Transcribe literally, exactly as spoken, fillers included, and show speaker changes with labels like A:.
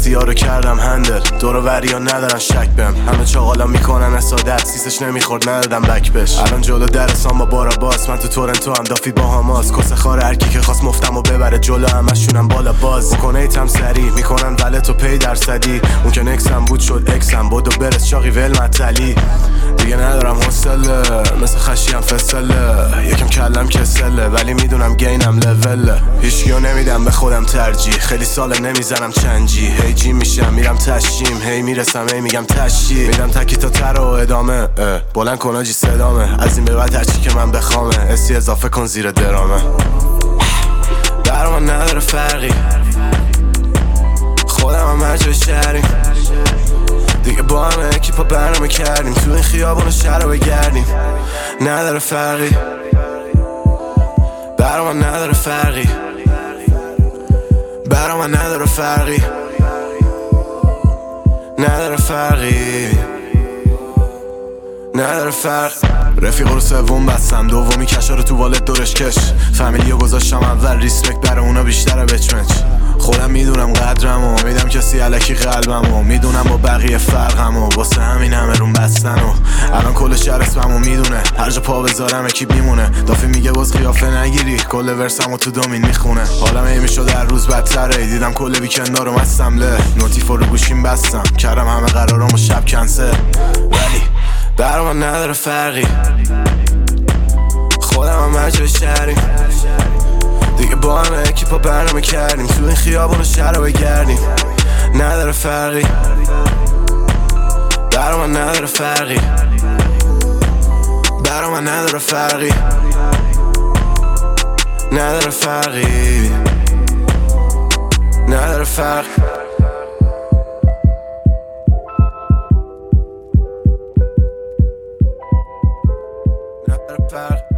A: سختی ها رو کردم هندل، دور و وریا ندارن شک بهم، همه چاقالا میکنن اسادت، سیسش نمیخورد ندادم بک بش. الان جلو درسان با بارا باس، من تو تورنتو هم دافی با هاماس، کس خار هرکی که خواست مفتم و ببره جلو همشونم بالا باز. بکنه ایتم سری میکنن ولت و پی درصدی، اون که نکسم بود شد اکسم، بدو برس چاقی ول مطلی. دیگه ندارم حوصله مثل خشیم فسله، یکم کلم کسله ولی میدونم گینم لوله. هیچکیو نمیدم به خودم ترجیح، خیلی ساله نمیزنم چنجی، هی جی میشم میرم تشیم، هی میرسم هی میگم تشی، میدم تکی تا تر و ادامه، بلند کن آجی صدامه، از این به بعد هرچی که من بخوامه، اسی اضافه کن زیر درامه. برا من نداره فرقی، خودم هم هر جای شهریم، دیگه با همه اکیپا برنامه کردیم، تو این خیابون شهر رو بگردیم. نداره فرقی، برا من نداره فرقی، برا من نداره فرقی، نداره فرقی، نداره فرق. رفیق رو سوم بستم، دومی کشا رو تو والت دورش کش، فامیلیو گذاشتم اول، ریسپکت برای اونا بیشتره بچمچ. خودم میدونم قدرمو، میدم کسی علکی قلبمو، میدونم با بقیه فرقمو، واسه همین همه روم بستنو. الان کل شهر اسممو میدونه، هر جا پا بذارم اکیپ میمونه، دافی میگه باز قیافه نگیری، کل ورسمو تو دومین میخونه. حالم هی میشد در روز بدتره، دیدم کل ویکندا رو مستم له، نوتیفو رو گوشیم بستم، کردم همه قرارامو شب کنسل. ولی برا من نداره فرقی، خودم هم هر جای شهریم، دیگه با همه اکیپا برنامه کردیم، تو این خیابون شهر رو بگردیم. نداره فرقی، برا من نداره فرقی، برا من نداره فرقی، نداره فرقی، نداره فرق. نداره فرق.